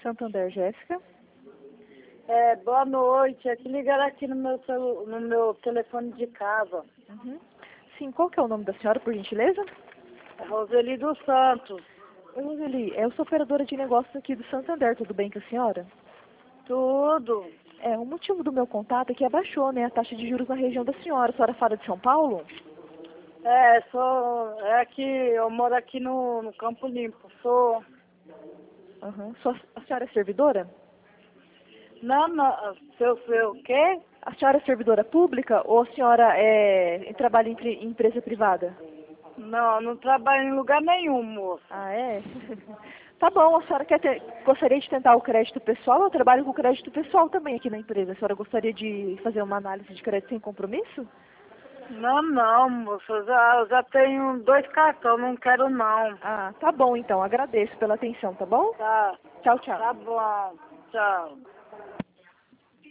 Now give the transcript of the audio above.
Santander, Jéssica. Boa noite. É que ligaram aqui no meu telefone de casa. Uhum. Sim, qual que é o nome da senhora, por gentileza? É Roseli dos Santos. Oi, Roseli, eu sou operadora de negócios aqui do Santander, tudo bem com a senhora? Tudo. O motivo do meu contato é que abaixou, né, a taxa de juros na região da senhora. A senhora fala de São Paulo? É que eu moro aqui no Campo Limpo. Uhum. A senhora é servidora? Não, seu o quê? A senhora é servidora pública ou a senhora trabalha em empresa privada? Não trabalho em lugar nenhum, moço. Ah, é? Tá bom, a senhora gostaria de tentar o crédito pessoal? Eu trabalho com crédito pessoal também aqui na empresa. A senhora gostaria de fazer uma análise de crédito sem compromisso? Não, moço. Eu já tenho 2 cartões, não quero não. Ah, tá bom então. Agradeço pela atenção, tá bom? Tá, Tchau, tchau. tá bom. Tchau.